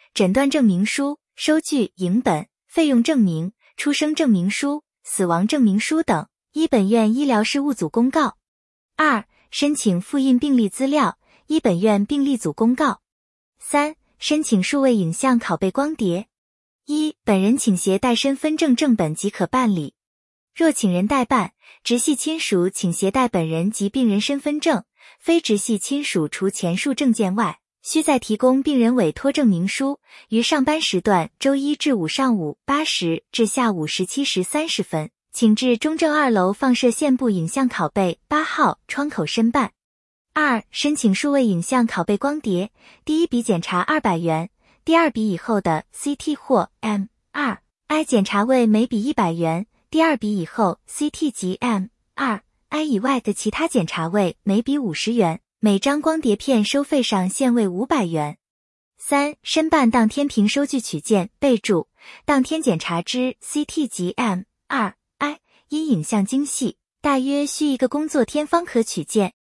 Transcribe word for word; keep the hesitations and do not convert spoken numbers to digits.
诊断证明书、收据、影本、费用证明、出生证明书、死亡证明书等。依本院医疗事务组公告。二、申请复印病历资料，依本院病历组公告。三、申请数位影像拷贝光碟。一、本人请携带身份证正本即可办理。若请人代办，直系亲属请携带本人及病人身份证，非直系亲属除前述证件外，需再提供病人委托证明书，于上班时段周一至五上午八时至下午十七时三十分，请至中正二楼放射线部影像拷贝八号窗口申办。二、申请数位影像拷贝光碟，第一笔检查二百元，第二笔以后的 C T 或 M 二 I 检查为每笔一百元，第二笔以后 C T 及 M 二 I 以外的其他检查为每笔五十元，每张光碟片收费上限为五百元。三、申办当天凭收据取件，备注当天检查之 C T 及 M 二 I 因影像精细，大约需一个工作天方可取件。